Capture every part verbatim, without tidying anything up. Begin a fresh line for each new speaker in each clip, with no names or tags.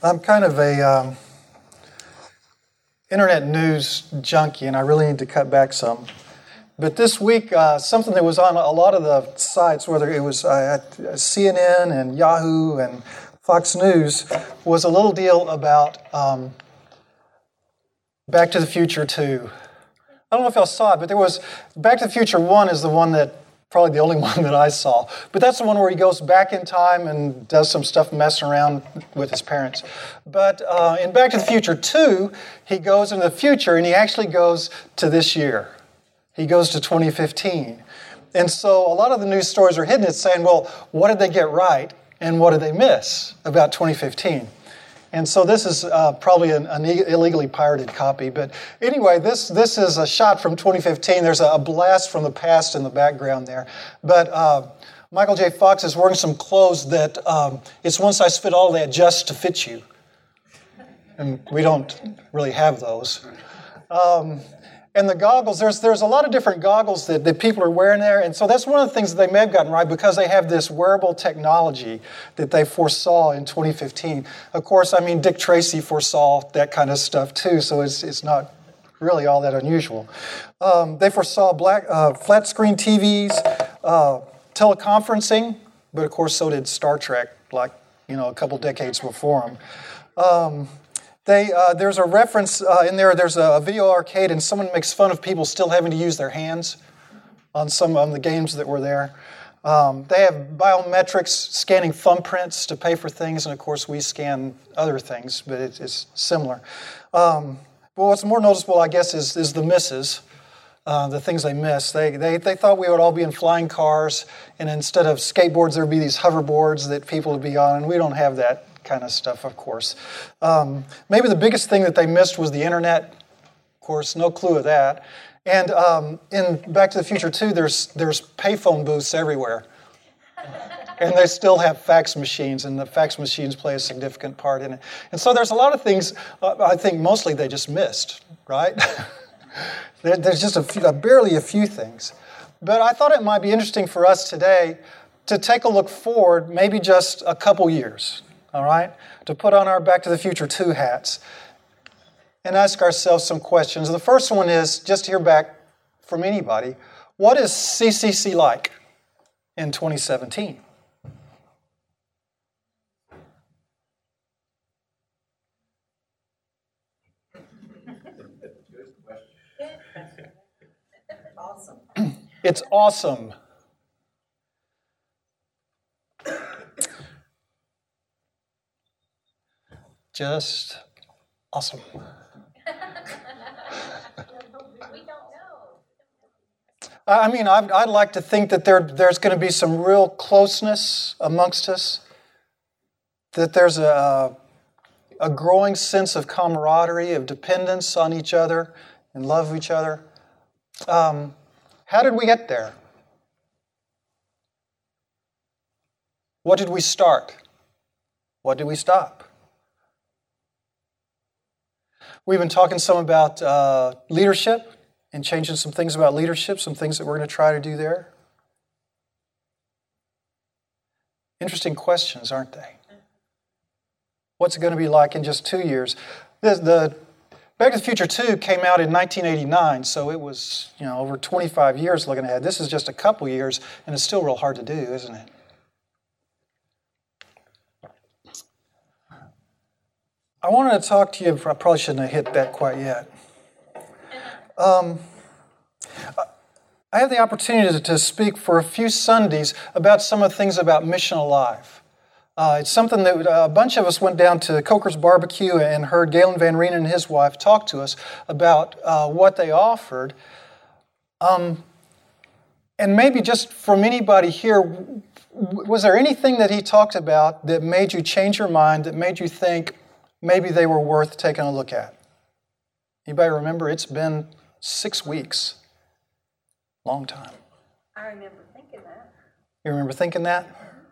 I'm kind of a um, internet news junkie, and I really need to cut back some. But this week, uh, something that was on a lot of the sites, whether it was uh, at C N N and Yahoo and Fox News, was a little deal about um, Back to the Future two. I don't know if y'all saw it, but there was Back to the Future one is the one that probably the only one that I saw. But that's the one where he goes back in time and does some stuff messing around with his parents. But uh, in Back to the Future two, he goes into the future and he actually goes to this year. He goes to twenty fifteen. And so a lot of the news stories are hidden. It's saying, well, what did they get right and what did they miss about twenty fifteen? And so this is uh, probably an, an illegally pirated copy. But anyway, this this is a shot from twenty fifteen. There's a, a blast from the past in the background there. But uh, Michael J. Fox is wearing some clothes that um, it's one size fit all. They adjust to fit you. And we don't really have those. Um, And the goggles, there's there's a lot of different goggles that, that people are wearing there. And so that's one of the things that they may have gotten right because they have this wearable technology that they foresaw in twenty fifteen. Of course, I mean, Dick Tracy foresaw that kind of stuff too, so it's it's not really all that unusual. Um, they foresaw black uh, flat screen T Vs, uh, teleconferencing, but of course so did Star Trek, like, you know, a couple decades before them. Um, They, uh, there's a reference uh, in there, there's a, a video arcade, and someone makes fun of people still having to use their hands on some of the games that were there. Um, they have biometrics, scanning thumbprints to pay for things, and of course we scan other things, but it, it's similar. Um, but what's more noticeable, I guess, is, is the misses, uh, the things they miss. They, they, they thought we would all be in flying cars, and instead of skateboards, there would be these hoverboards that people would be on, and we don't have that kind of stuff, of course. Um, maybe the biggest thing that they missed was the internet. Of course, no clue of that. And um, in Back to the Future two, there's there's payphone booths everywhere. And they still have fax machines, and the fax machines play a significant part in it. And so there's a lot of things, uh, I think mostly they just missed, right? there, there's just a few, uh, barely a few things. But I thought it might be interesting for us today to take a look forward, maybe just a couple years. All right, to put on our Back to the Future two hats and ask ourselves some questions. The first one is, just to hear back from anybody, what is C C C like in twenty seventeen?
Awesome.
It's awesome. Just awesome.
We don't know.
I mean, I'd, I'd like to think that there, there's going to be some real closeness amongst us, that there's a, a growing sense of camaraderie, of dependence on each other and love of each other. Um, how did we get there? What did we start? What did we stop? We've been talking some about uh, leadership and changing some things about leadership, some things that we're going to try to do there. Interesting questions, aren't they? What's it going to be like in just two years? The, the Back to the Future two came out in nineteen eighty-nine, so it was, you know, over twenty-five years looking ahead. This is just a couple years, and it's still real hard to do, isn't it? I wanted to talk to you, I probably shouldn't have hit that quite yet. Um, I have the opportunity to speak for a few Sundays about some of the things about Mission Alive. Uh, it's something that uh, a bunch of us went down to Coker's Barbecue and heard Galen Van Reen and his wife talk to us about uh, what they offered. Um, and maybe just from anybody here, was there anything that he talked about that made you change your mind, that made you think, maybe they were worth taking a look at? Anybody remember? It's been six weeks. Long time.
I remember thinking that.
You remember thinking that?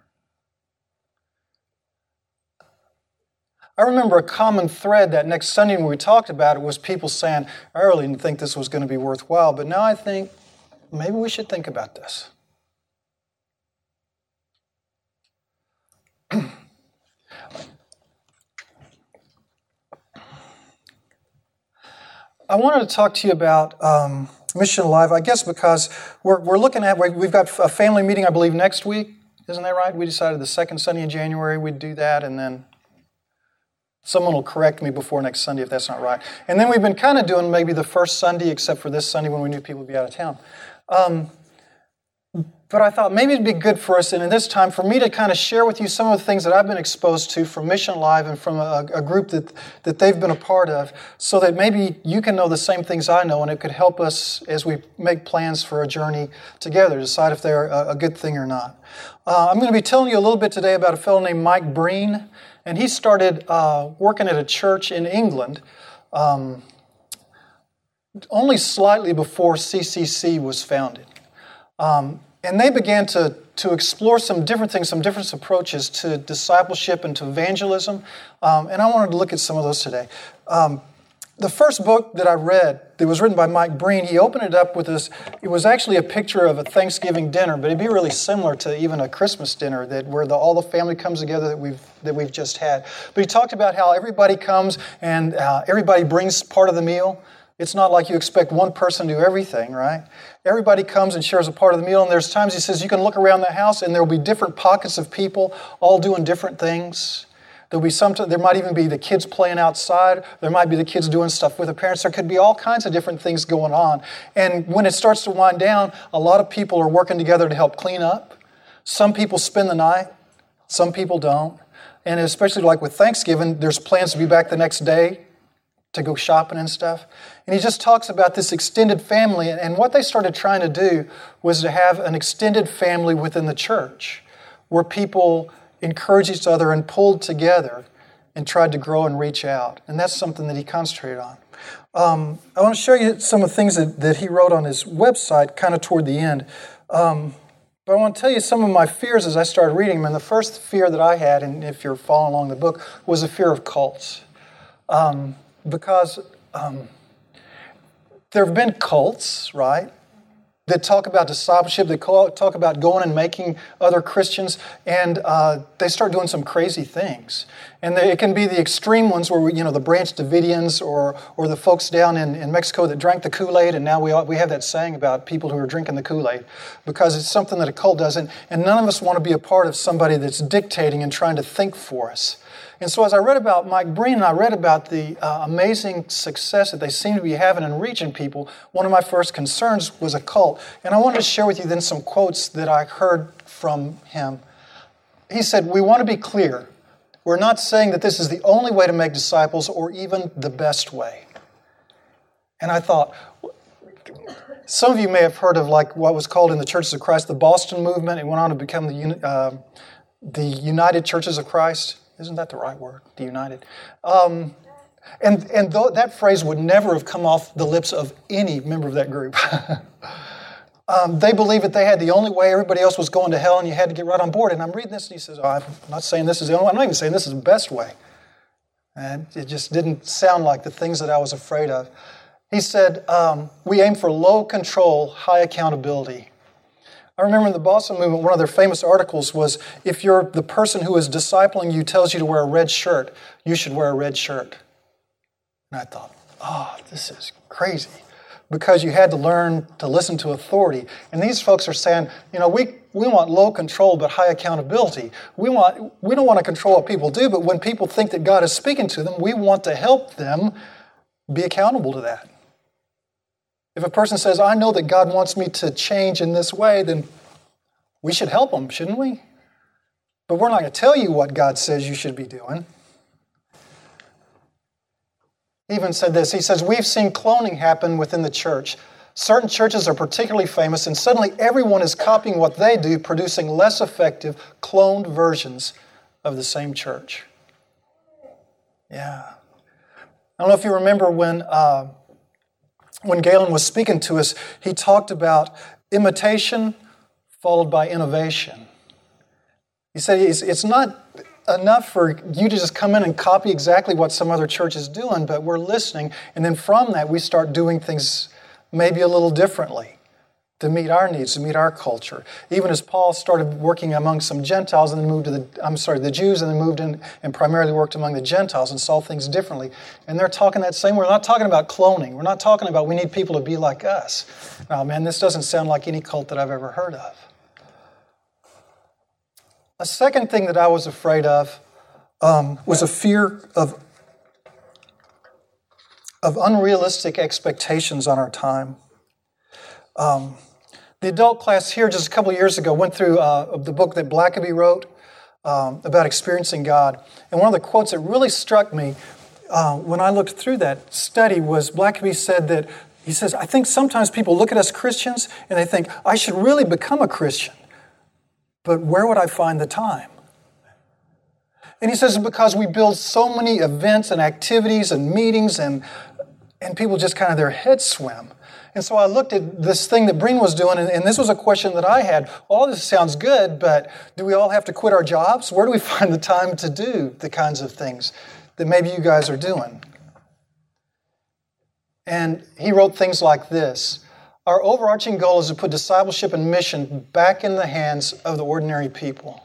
I remember a common thread that next Sunday when we talked about it was people saying, I really didn't think this was going to be worthwhile, but now I think maybe we should think about this. I wanted to talk to you about um, Mission Alive, I guess because we're, we're looking at, we've got a family meeting, I believe, next week. Isn't that right? We decided the second Sunday in January we'd do that, and then someone will correct me before next Sunday if that's not right. And then we've been kind of doing maybe the first Sunday, except for this Sunday when we knew people would be out of town. Um, But I thought maybe it'd be good for us, and in this time, for me to kind of share with you some of the things that I've been exposed to from Mission Alive and from a, a group that, that they've been a part of, so that maybe you can know the same things I know, and it could help us as we make plans for a journey together, decide if they're a, a good thing or not. Uh, I'm going to be telling you a little bit today about a fellow named Mike Breen, and he started uh, working at a church in England um, only slightly before C C C was founded. Um, And they began to, to explore some different things, some different approaches to discipleship and to evangelism. Um, and I wanted to look at some of those today. Um, the first book that I read that was written by Mike Breen, he opened it up with this. It was actually a picture of a Thanksgiving dinner, but it'd be really similar to even a Christmas dinner that where the, all the family comes together that we've that we've just had. But he talked about how everybody comes and uh, everybody brings part of the meal. It's not like you expect one person to do everything, right? Everybody comes and shares a part of the meal, and there's times he says you can look around the house and there will be different pockets of people all doing different things. There'll be some, there might even be the kids playing outside. There might be the kids doing stuff with the parents. There could be all kinds of different things going on. And when it starts to wind down, a lot of people are working together to help clean up. Some people spend the night. Some people don't. And especially like with Thanksgiving, there's plans to be back the next day to go shopping and stuff. And he just talks about this extended family. And what they started trying to do was to have an extended family within the church where people encourage each other and pulled together and tried to grow and reach out. And that's something that he concentrated on. Um, I want to show you some of the things that, that he wrote on his website kind of toward the end. Um, but I want to tell you some of my fears as I started reading them. And the first fear that I had, and if you're following along the book, was a fear of cults. Um, Because um, there have been cults, right, that talk about discipleship, they call, talk about going and making other Christians, and uh, they start doing some crazy things. And they, it can be the extreme ones where, we, you know, the Branch Davidians or or the folks down in, in Mexico that drank the Kool-Aid, and now we all, we have that saying about people who are drinking the Kool-Aid because it's something that a cult does, and, and none of us want to be a part of somebody that's dictating and trying to think for us. And so as I read about Mike Breen and I read about the uh, amazing success that they seem to be having in reaching people, one of my first concerns was a cult. And I wanted to share with you then some quotes that I heard from him. He said, "We want to be clear. We're not saying that this is the only way to make disciples or even the best way." And I thought, some of you may have heard of like what was called in the Churches of Christ the Boston movement. It went on to become the, uh, the United Churches of Christ. Isn't that the right word? The United. Um, and and th- that phrase would never have come off the lips of any member of that group. um, they believed that they had the only way, everybody else was going to hell, and you had to get right on board. And I'm reading this, and he says, oh, I'm not saying this is the only way. I'm not even saying this is the best way. And it just didn't sound like the things that I was afraid of. He said, um, we aim for low control, high accountability. I remember in the Boston movement, one of their famous articles was, if you're the person who is discipling you tells you to wear a red shirt, you should wear a red shirt. And I thought, oh, this is crazy. Because you had to learn to listen to authority. And these folks are saying, you know, we, we want low control but high accountability. We want we don't want to control what people do, but when people think that God is speaking to them, we want to help them be accountable to that. If a person says, I know that God wants me to change in this way, then we should help them, shouldn't we? But we're not going to tell you what God says you should be doing. He even said this. He says, we've seen cloning happen within the church. Certain churches are particularly famous, and suddenly everyone is copying what they do, producing less effective, cloned versions of the same church. Yeah. I don't know if you remember when... Uh, When Galen was speaking to us, he talked about imitation followed by innovation. He said it's, it's not enough for you to just come in and copy exactly what some other church is doing, but we're listening, and then from that we start doing things maybe a little differently. to meet our needs, to meet our culture. Even as Paul started working among some Gentiles and then moved to the, I'm sorry, the Jews and then moved in and primarily worked among the Gentiles and saw things differently. And they're talking that same, we're not talking about cloning. We're not talking about we need people to be like us. Now, man, this doesn't sound like any cult that I've ever heard of. A second thing that I was afraid of um, was a fear of, of unrealistic expectations on our time. Um, The adult class here just a couple of years ago went through uh, the book that Blackaby wrote um, about experiencing God. And one of the quotes that really struck me uh, when I looked through that study was Blackaby said that, he says, I think sometimes people look at us Christians and they think, I should really become a Christian. But where would I find the time? And he says because we build so many events and activities and meetings and, and people just kind of their heads swim. And so I looked at this thing that Breen was doing, and, and this was a question that I had. All this sounds good, but do we all have to quit our jobs? Where do we find the time to do the kinds of things that maybe you guys are doing? And he wrote things like this. Our overarching goal is to put discipleship and mission back in the hands of the ordinary people.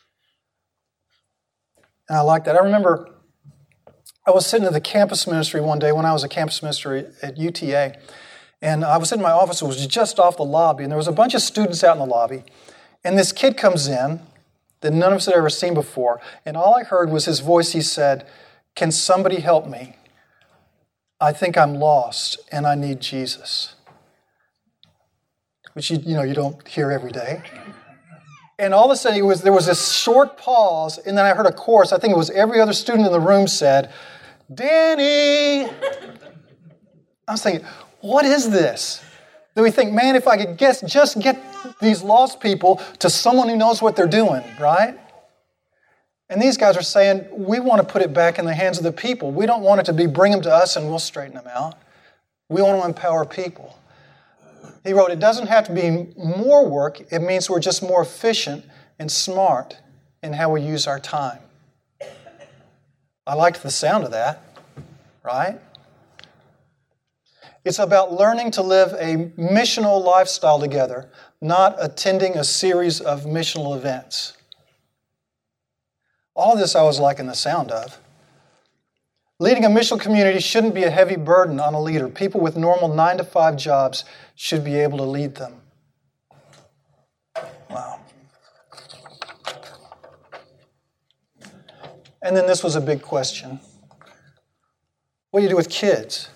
And I like that. I remember I was sitting at the campus ministry one day when I was a campus minister at U T A. And I was in my office, it was just off the lobby, and there was a bunch of students out in the lobby. And this kid comes in that none of us had ever seen before. And all I heard was his voice. He said, can somebody help me? I think I'm lost and I need Jesus. Which you, you know you don't hear every day. And all of a sudden it was, there was this short pause, and then I heard a chorus. I think it was every other student in the room said, Danny! I was thinking, what is this? Do we think, man, if I could guess, just get these lost people to someone who knows what they're doing, right? And these guys are saying, we want to put it back in the hands of the people. We don't want it to be bring them to us and we'll straighten them out. We want to empower people. He wrote, it doesn't have to be more work. It means we're just more efficient and smart in how we use our time. I liked the sound of that, right? It's about learning to live a missional lifestyle together, not attending a series of missional events. All this I was liking the sound of. Leading a missional community shouldn't be a heavy burden on a leader. People with normal nine to five jobs should be able to lead them. Wow. And then this was a big question. What do you do with kids?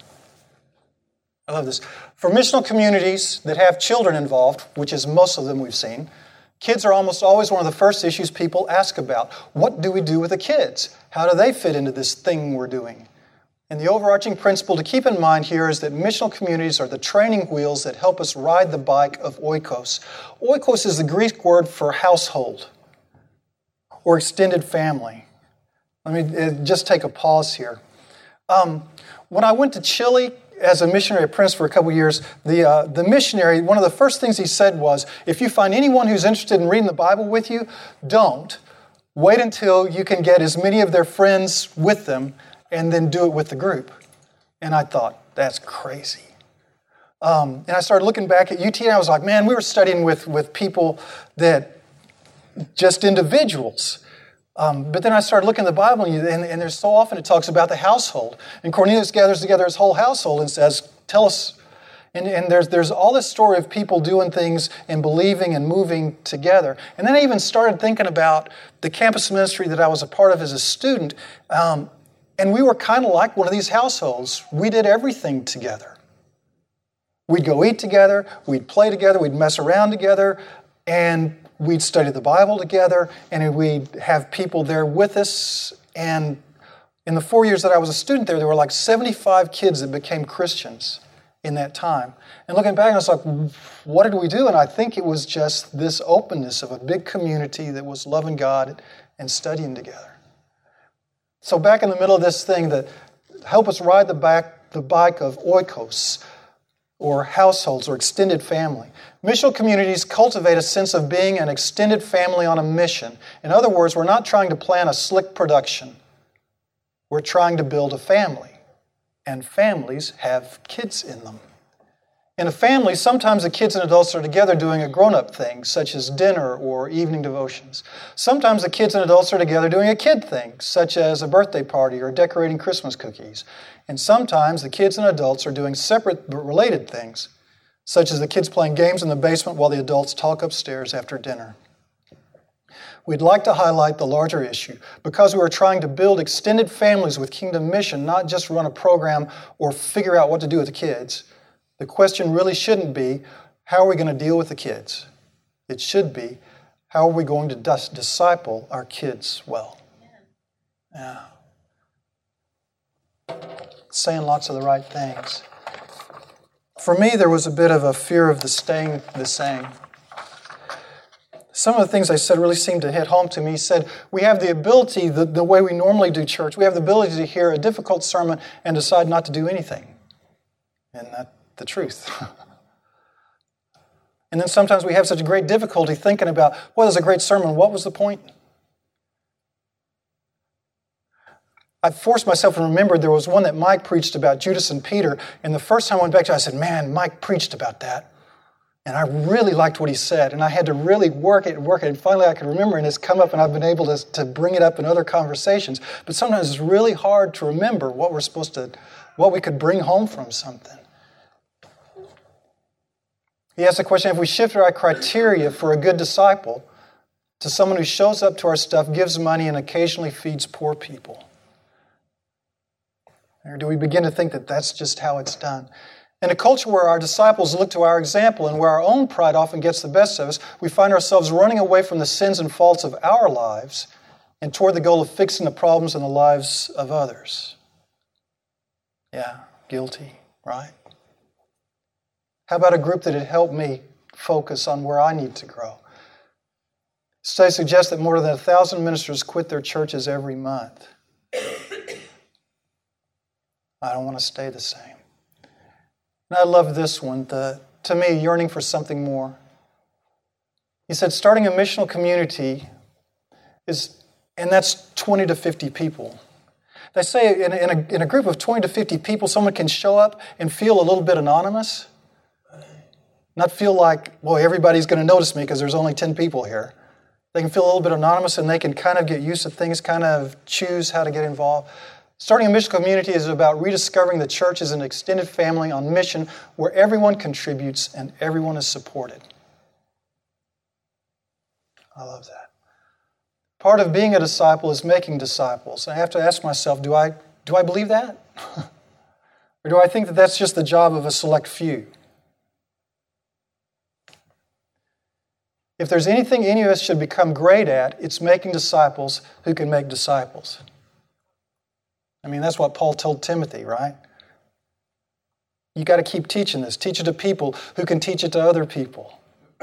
I love this. For missional communities that have children involved, which is most of them we've seen, kids are almost always one of the first issues people ask about. What do we do with the kids? How do they fit into this thing we're doing? And the overarching principle to keep in mind here is that missional communities are the training wheels that help us ride the bike of oikos. Oikos is the Greek word for household or extended family. Let me just take a pause here. Um, when I went to Chile as a missionary apprentice for a couple of years, the uh, the missionary, one of the first things he said was, if you find anyone who's interested in reading the Bible with you, don't. Wait until you can get as many of their friends with them and then do it with the group. And I thought, that's crazy. Um, and I started looking back at U T A and I was like, man, we were studying with, with people that, just individuals. Um, but then I started looking at the Bible, and, and, and there's so often it talks about the household. And Cornelius gathers together his whole household and says, tell us. And, and there's, there's all this story of people doing things and believing and moving together. And then I even started thinking about the campus ministry that I was a part of as a student. Um, and we were kind of like one of these households. We did everything together. We'd go eat together, we'd play together, we'd mess around together, and we'd study the Bible together, and we'd have people there with us. And in the four years that I was a student there, there were like seventy-five kids that became Christians in that time. And looking back, I was like, what did we do? And I think it was just this openness of a big community that was loving God and studying together. So back in the middle of this thing, that help us ride the back the bike of oikos, or households, or extended family. Missional communities cultivate a sense of being an extended family on a mission. In other words, we're not trying to plan a slick production. We're trying to build a family. And families have kids in them. In a family, sometimes the kids and adults are together doing a grown-up thing, such as dinner or evening devotions. Sometimes the kids and adults are together doing a kid thing, such as a birthday party or decorating Christmas cookies. And sometimes the kids and adults are doing separate but related things, such as the kids playing games in the basement while the adults talk upstairs after dinner. We'd like to highlight the larger issue because we are trying to build extended families with Kingdom Mission, not just run a program or figure out what to do with the kids. The question really shouldn't be, how are we going to deal with the kids? It should be, how are we going to dis- disciple our kids well? Yeah. Saying lots of the right things. For me, there was a bit of a fear of the staying the same. Some of the things I said really seemed to hit home to me. He said, we have the ability, the, the way we normally do church, we have the ability to hear a difficult sermon and decide not to do anything. And that's the truth. And then sometimes we have such great difficulty thinking about, well, there's a great sermon. What was the point? I forced myself to remember there was one that Mike preached about Judas and Peter. And the first time I went back to it, I said, man, Mike preached about that. And I really liked what he said. And I had to really work it and work it. And finally I could remember, and it's come up, and I've been able to, to bring it up in other conversations. But sometimes it's really hard to remember what we're supposed to, what we could bring home from something. He asked the question, if we shifted our criteria for a good disciple to someone who shows up to our stuff, gives money, and occasionally feeds poor people? Or do we begin to think that that's just how it's done? In a culture where our disciples look to our example and where our own pride often gets the best of us, we find ourselves running away from the sins and faults of our lives and toward the goal of fixing the problems in the lives of others. Yeah, guilty, right? How about a group that had helped me focus on where I need to grow? Studies suggest that more than a thousand ministers quit their churches every month. I don't want to stay the same. And I love this one, the, to me, yearning for something more. He said, starting a missional community is, and that's twenty to fifty people. They say in a, in a, in a group of twenty to fifty people, someone can show up and feel a little bit anonymous. Not feel like, well, everybody's going to notice me because there's only ten people here. They can feel a little bit anonymous, and they can kind of get used to things, kind of choose how to get involved. Starting a mission community is about rediscovering the church as an extended family on mission where everyone contributes and everyone is supported. I love that. Part of being a disciple is making disciples. I have to ask myself, do I, do I believe that? Or do I think that that's just the job of a select few? If there's anything any of us should become great at, it's making disciples who can make disciples. I mean, that's what Paul told Timothy, right? You got to keep teaching this. Teach it to people who can teach it to other people.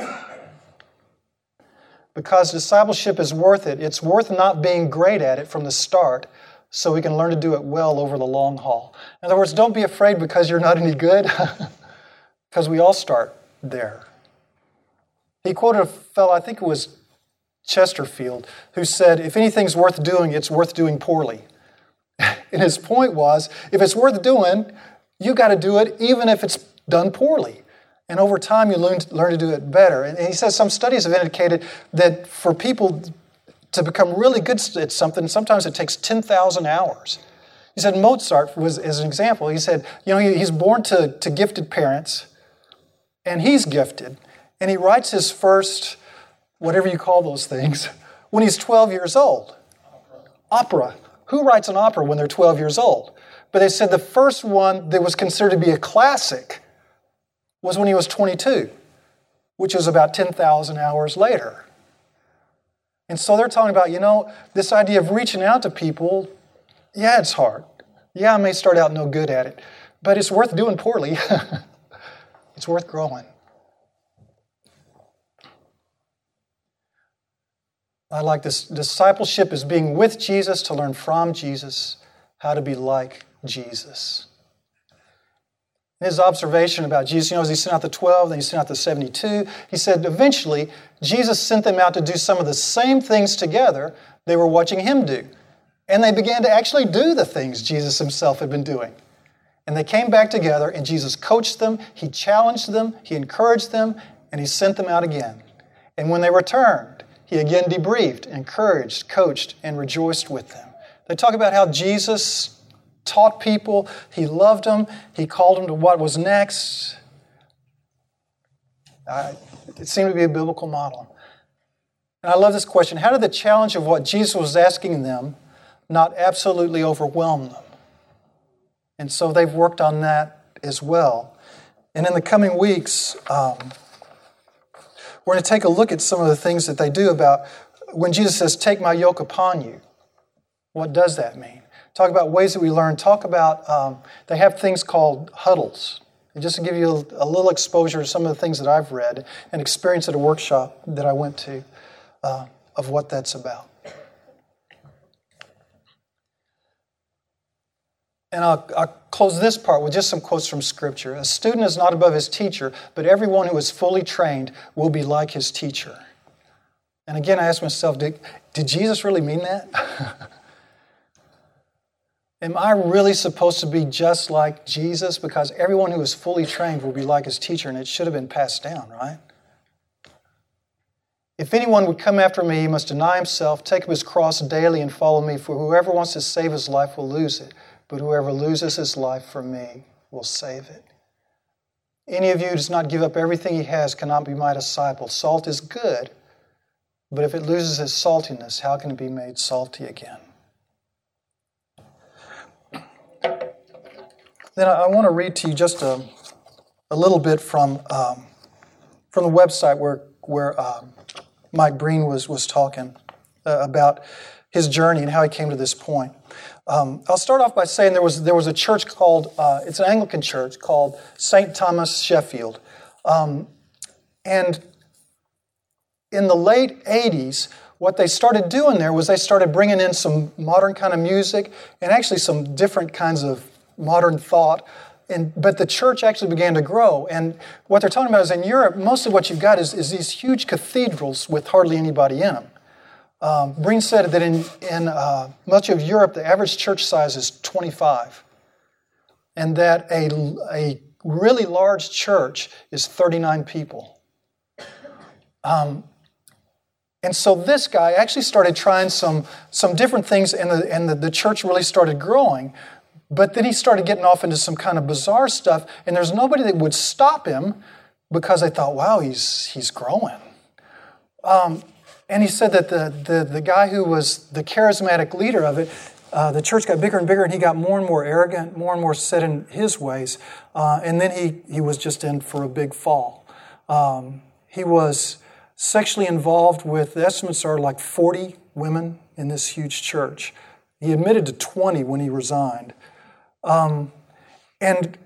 Because discipleship is worth it. It's worth not being great at it from the start so we can learn to do it well over the long haul. In other words, don't be afraid because you're not any good, because we all start there. He quoted a fellow, I think it was Chesterfield, who said, if anything's worth doing, it's worth doing poorly. And his point was, if it's worth doing, you got to do it even if it's done poorly. And over time, you learn to, learn to do it better. And he says some studies have indicated that for people to become really good at something, sometimes it takes ten thousand hours. He said Mozart was, as an example, he said, you know, he, he's born to, to gifted parents, and he's gifted, and he writes his first, whatever you call those things, when he's twelve years old. Opera. Who writes an opera when they're twelve years old? But they said the first one that was considered to be a classic was when he was twenty-two, which was about ten thousand hours later. And so they're talking about, you know, this idea of reaching out to people, yeah, it's hard. Yeah, I may start out no good at it, but it's worth doing poorly. It's worth growing. I like this. Discipleship is being with Jesus to learn from Jesus how to be like Jesus. His observation about Jesus, you know, as he sent out the twelve, then he sent out the seventy-two, he said eventually Jesus sent them out to do some of the same things together they were watching him do. And they began to actually do the things Jesus himself had been doing. And they came back together, and Jesus coached them, He challenged them, He encouraged them, and He sent them out again. And when they returned, He again debriefed, encouraged, coached, and rejoiced with them. They talk about how Jesus taught people, He loved them, He called them to what was next. Uh, it seemed to be a biblical model. And I love this question. How did the challenge of what Jesus was asking them not absolutely overwhelm them? And so they've worked on that as well. And in the coming weeks, um, we're going to take a look at some of the things that they do about when Jesus says, take my yoke upon you. What does that mean? Talk about ways that we learn. Talk about, um, they have things called huddles. And just to give you a, a little exposure to some of the things that I've read and experienced at a workshop that I went to uh, of what that's about. And I'll, I'll close this part with just some quotes from Scripture. A student is not above his teacher, but everyone who is fully trained will be like his teacher. And again, I ask myself, did, did Jesus really mean that? Am I really supposed to be just like Jesus? Because everyone who is fully trained will be like his teacher, and it should have been passed down, right? If anyone would come after me, he must deny himself, take up his cross daily, and follow me. For whoever wants to save his life will lose it. But whoever loses his life for me will save it. Any of you who does not give up everything he has cannot be my disciple. Salt is good, but if it loses its saltiness, how can it be made salty again? Then I want to read to you just a, a little bit from um, from the website where where um, Mike Breen was was talking uh, about his journey and how he came to this point. Um, I'll start off by saying there was there was a church called, uh, it's an Anglican church called Saint Thomas Sheffield. Um, and in the late eighties, what they started doing there was they started bringing in some modern kind of music and actually some different kinds of modern thought. And, but the church actually began to grow. And what they're talking about is in Europe, mostly what you've got is, is these huge cathedrals with hardly anybody in them. Um, Breen said that in, in uh, much of Europe, the average church size is twenty-five. And that a, a really large church is thirty-nine people. Um, and so this guy actually started trying some, some different things, and, the, and the, the church really started growing. But then he started getting off into some kind of bizarre stuff, and there's nobody that would stop him because they thought, wow, he's, he's growing. Um, And he said that the, the, the guy who was the charismatic leader of it, uh, the church got bigger and bigger, and he got more and more arrogant, more and more set in his ways. Uh, and then he, he was just in for a big fall. Um, he was sexually involved with, the estimates are like forty women in this huge church. He admitted to twenty when he resigned. Um, and,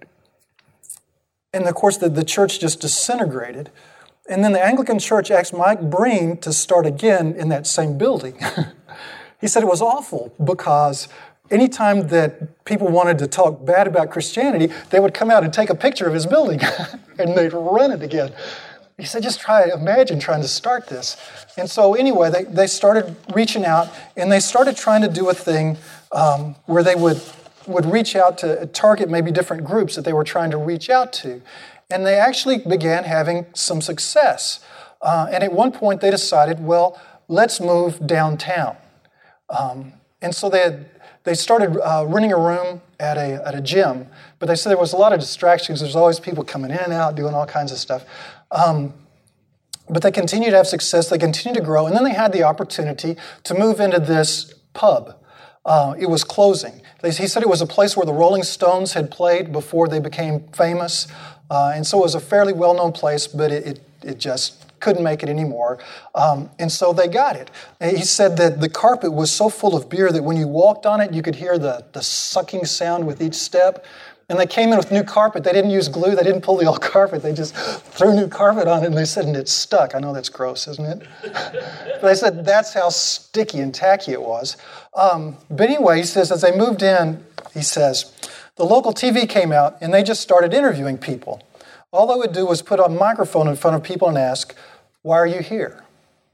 and of course, the, the church just disintegrated. And then the Anglican Church asked Mike Breen to start again in that same building. He said it was awful because anytime that people wanted to talk bad about Christianity, they would come out and take a picture of his building and they'd run it again. He said, just try, imagine trying to start this. And so anyway, they, they started reaching out, and they started trying to do a thing um, where they would, would reach out to target maybe different groups that they were trying to reach out to. And they actually began having some success. Uh, and at one point they decided, well, let's move downtown. Um, and so they had, they started uh, renting a room at a at a gym. But they said there was a lot of distractions. There's always people coming in and out, doing all kinds of stuff. Um, but they continued to have success. They continued to grow. And then they had the opportunity to move into this pub. Uh, it was closing. They, he said it was a place where the Rolling Stones had played before they became famous. Uh, and so it was a fairly well-known place, but it, it, it just couldn't make it anymore. Um, and so they got it. He said that the carpet was so full of beer that when you walked on it, you could hear the, the sucking sound with each step. And they came in with new carpet. They didn't use glue. They didn't pull the old carpet. They just threw new carpet on it, and they said, and it stuck. I know that's gross, isn't it? But they said that's how sticky and tacky it was. Um, but anyway, he says, as they moved in, he says, the local T V came out, and they just started interviewing people. All they would do was put a microphone in front of people and ask, why are you here?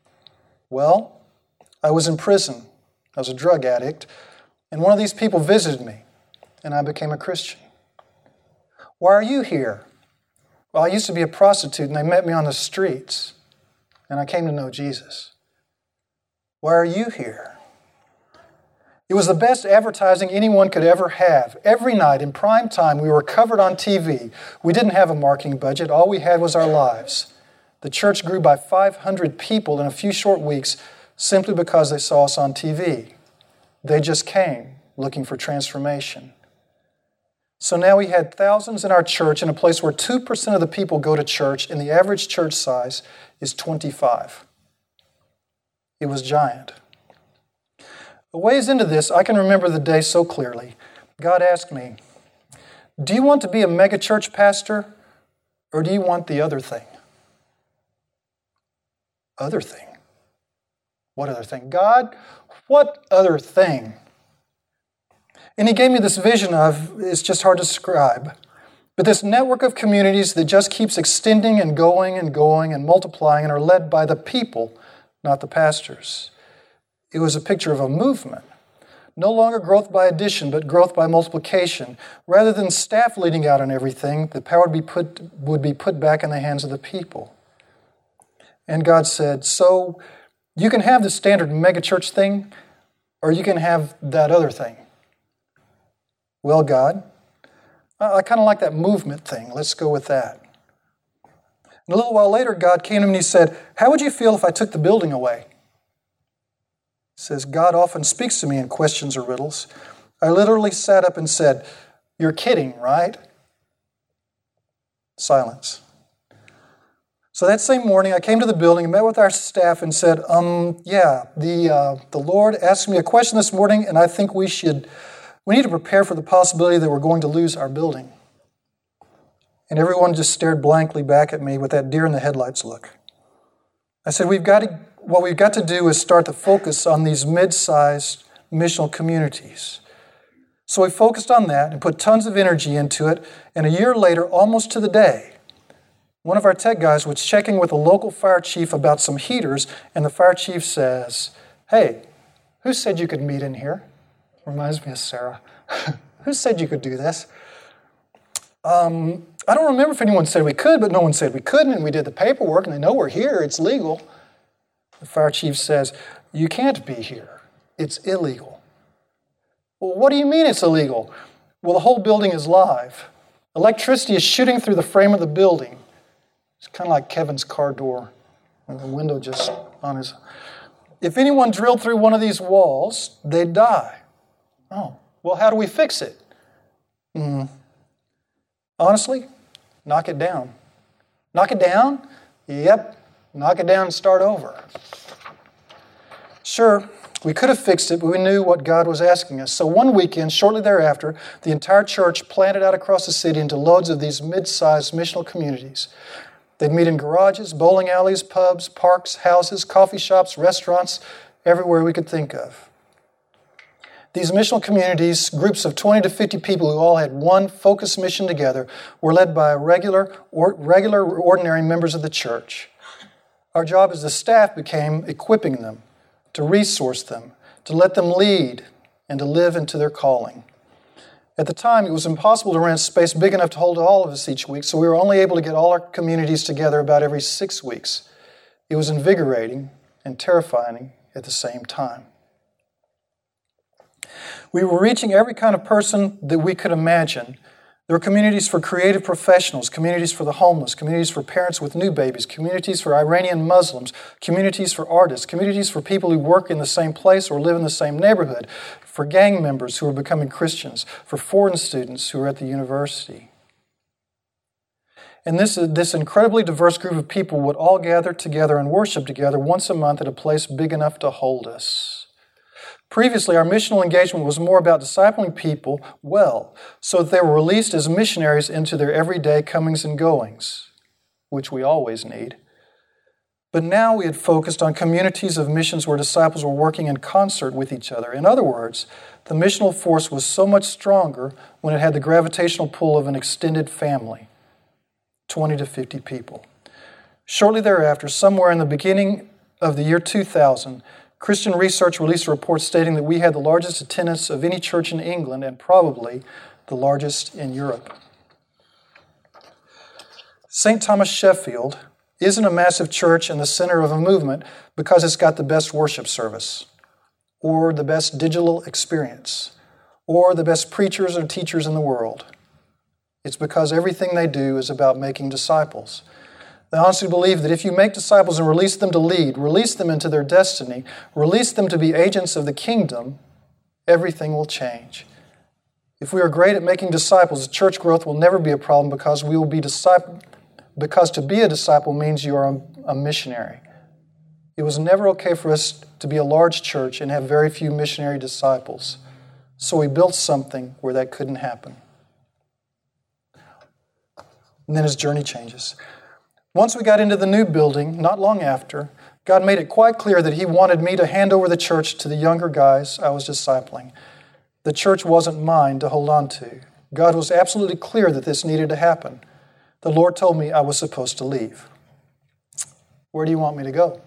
Well, I was in prison. I was a drug addict, and one of these people visited me, and I became a Christian. Why are you here? Well, I used to be a prostitute and they met me on the streets and I came to know Jesus. Why are you here? It was the best advertising anyone could ever have. Every night in prime time, we were covered on T V. We didn't have a marketing budget. All we had was our lives. The church grew by five hundred people in a few short weeks simply because they saw us on T V. They just came looking for transformation. So now we had thousands in our church in a place where two percent of the people go to church and the average church size is twenty-five. It was giant. A ways into this, I can remember the day so clearly. God asked me, do you want to be a mega church pastor or do you want the other thing? Other thing? What other thing? God, what other thing? And he gave me this vision of, it's just hard to describe, but this network of communities that just keeps extending and going and going and multiplying and are led by the people, not the pastors. It was a picture of a movement. No longer growth by addition, but growth by multiplication. Rather than staff leading out on everything, the power would be put, would be put back in the hands of the people. And God said, so you can have the standard megachurch thing, or you can have that other thing. Well, God, I, I kind of like that movement thing. Let's go with that. And a little while later, God came to me and he said, how would you feel if I took the building away? He says, God often speaks to me in questions or riddles. I literally sat up and said, you're kidding, right? Silence. So that same morning, I came to the building and met with our staff and said, um, yeah, the uh, the Lord asked me a question this morning, and I think we should, we need to prepare for the possibility that we're going to lose our building. And everyone just stared blankly back at me with that deer in the headlights look. I said, we've got to, what we've got to do is start to focus on these mid-sized missional communities. So we focused on that and put tons of energy into it, and a year later, almost to the day, one of our tech guys was checking with a local fire chief about some heaters, and the fire chief says, hey, who said you could meet in here? Reminds me of Sarah. Who said you could do this? Um, I don't remember if anyone said we could, but no one said we couldn't, and we did the paperwork, and they know we're here. It's legal. The fire chief says, you can't be here. It's illegal. Well, what do you mean it's illegal? Well, the whole building is live. Electricity is shooting through the frame of the building. It's kind of like Kevin's car door, and the window just on his... If anyone drilled through one of these walls, they'd die. Oh, well, how do we fix it? Mm. Honestly, knock it down. Knock it down? Yep. Knock it down and start over. Sure, we could have fixed it, but we knew what God was asking us. So one weekend, shortly thereafter, the entire church planted out across the city into loads of these mid-sized missional communities. They'd meet in garages, bowling alleys, pubs, parks, houses, coffee shops, restaurants, everywhere we could think of. These missional communities, groups of twenty to fifty people who all had one focused mission together, were led by regular, or, regular, ordinary members of the church. Our job as the staff became equipping them, to resource them, to let them lead, and to live into their calling. At the time, it was impossible to rent space big enough to hold all of us each week, so we were only able to get all our communities together about every six weeks. It was invigorating and terrifying at the same time. We were reaching every kind of person that we could imagine. There were communities for creative professionals, communities for the homeless, communities for parents with new babies, communities for Iranian Muslims, communities for artists, communities for people who work in the same place or live in the same neighborhood, for gang members who are becoming Christians, for foreign students who are at the university. And this, this incredibly diverse group of people would all gather together and worship together once a month at a place big enough to hold us. Previously, our missional engagement was more about discipling people well, so that they were released as missionaries into their everyday comings and goings, which we always need. But now we had focused on communities of missions where disciples were working in concert with each other. In other words, the missional force was so much stronger when it had the gravitational pull of an extended family, twenty to fifty people. Shortly thereafter, somewhere in the beginning of the year two thousand, Christian Research released a report stating that we had the largest attendance of any church in England and probably the largest in Europe. Saint Thomas Sheffield isn't a massive church in the center of a movement because it's got the best worship service, or the best digital experience, or the best preachers or teachers in the world. It's because everything they do is about making disciples. They honestly believe that if you make disciples and release them to lead, release them into their destiny, release them to be agents of the kingdom, everything will change. If we are great at making disciples, church growth will never be a problem because we will be disciple. Because to be a disciple means you are a missionary. It was never okay for us to be a large church and have very few missionary disciples. So we built something where that couldn't happen. And then his journey changes. Once we got into the new building, not long after, God made it quite clear that He wanted me to hand over the church to the younger guys I was discipling. The church wasn't mine to hold on to. God was absolutely clear that this needed to happen. The Lord told me I was supposed to leave. Where do you want me to go?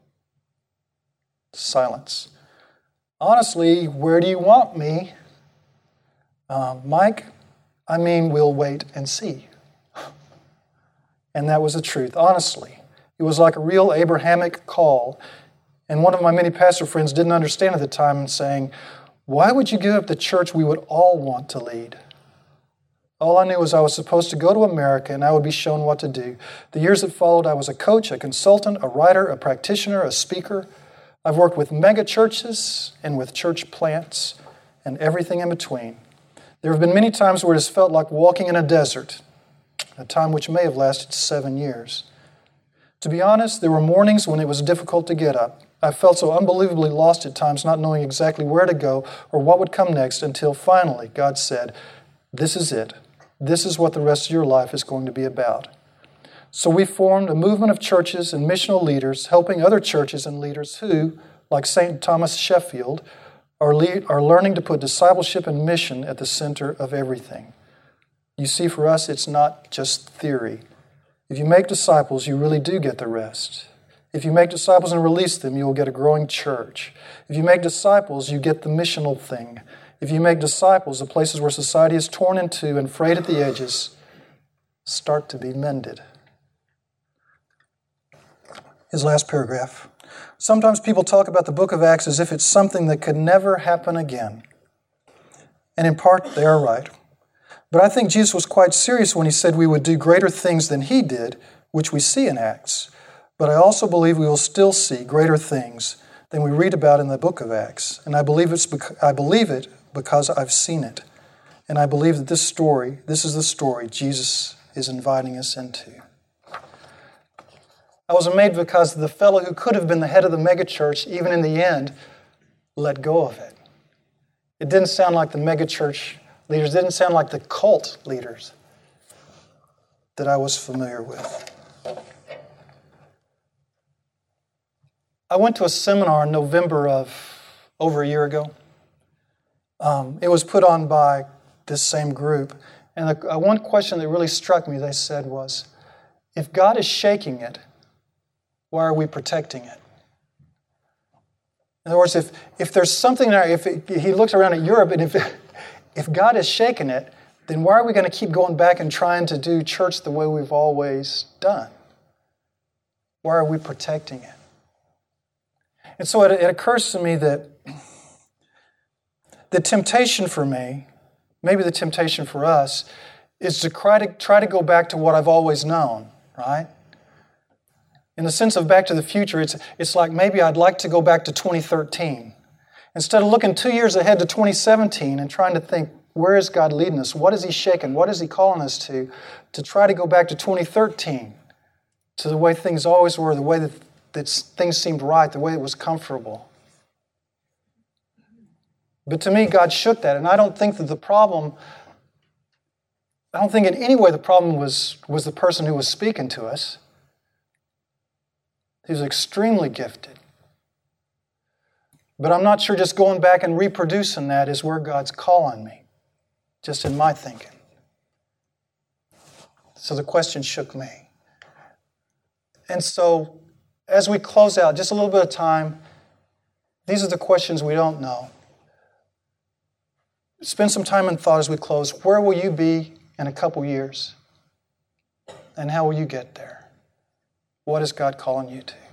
Silence. Honestly, where do you want me? Uh, Mike, I mean, we'll wait and see. And that was the truth, honestly. It was like a real Abrahamic call. And one of my many pastor friends didn't understand at the time and saying, why would you give up the church we would all want to lead? All I knew was I was supposed to go to America and I would be shown what to do. The years that followed, I was a coach, a consultant, a writer, a practitioner, a speaker. I've worked with mega churches and with church plants and everything in between. There have been many times where it has felt like walking in a desert, a time which may have lasted seven years. To be honest, there were mornings when it was difficult to get up. I felt so unbelievably lost at times, not knowing exactly where to go or what would come next, until finally God said, this is it. This is what the rest of your life is going to be about. So we formed a movement of churches and missional leaders helping other churches and leaders who, like Saint Thomas Sheffield, are, lead, are learning to put discipleship and mission at the center of everything. You see, for us, it's not just theory. If you make disciples, you really do get the rest. If you make disciples and release them, you will get a growing church. If you make disciples, you get the missional thing. If you make disciples, the places where society is torn in two and frayed at the edges start to be mended. His last paragraph. Sometimes people talk about the book of Acts as if it's something that could never happen again. And in part, they are right. But I think Jesus was quite serious when He said we would do greater things than He did, which we see in Acts. But I also believe we will still see greater things than we read about in the book of Acts. And I believe it's bec- I believe it because I've seen it. And I believe that this story, this is the story Jesus is inviting us into. I was amazed because the fellow who could have been the head of the megachurch, even in the end, let go of it. It didn't sound like the megachurch leaders, it didn't sound like the cult leaders that I was familiar with. I went to a seminar in November of over a year ago. Um, it was put on by this same group. And the, uh, one question that really struck me, they said, was, if God is shaking it, why are we protecting it? In other words, if, if there's something there, if it, he looks around at Europe, and if, if God is shaking it, then why are we going to keep going back and trying to do church the way we've always done? Why are we protecting it? And so it, it occurs to me that the temptation for me, maybe the temptation for us, is to try to try to go back to what I've always known, right? In the sense of Back to the Future, it's it's like maybe I'd like to go back to twenty thirteen. Instead of looking two years ahead to twenty seventeen and trying to think, where is God leading us? What is He shaking? What is He calling us to? To try to go back to twenty thirteen, to the way things always were, the way that, that things seemed right, the way it was comfortable. But to me, God shook that, and I don't think that the problem, I don't think in any way the problem was, was the person who was speaking to us. He was extremely gifted. But I'm not sure just going back and reproducing that is where God's calling me, just in my thinking. So the question shook me. And so, as we close out, just a little bit of time, these are the questions we don't know. Spend some time in thought as we close. Where will you be in a couple years? And how will you get there? What is God calling you to?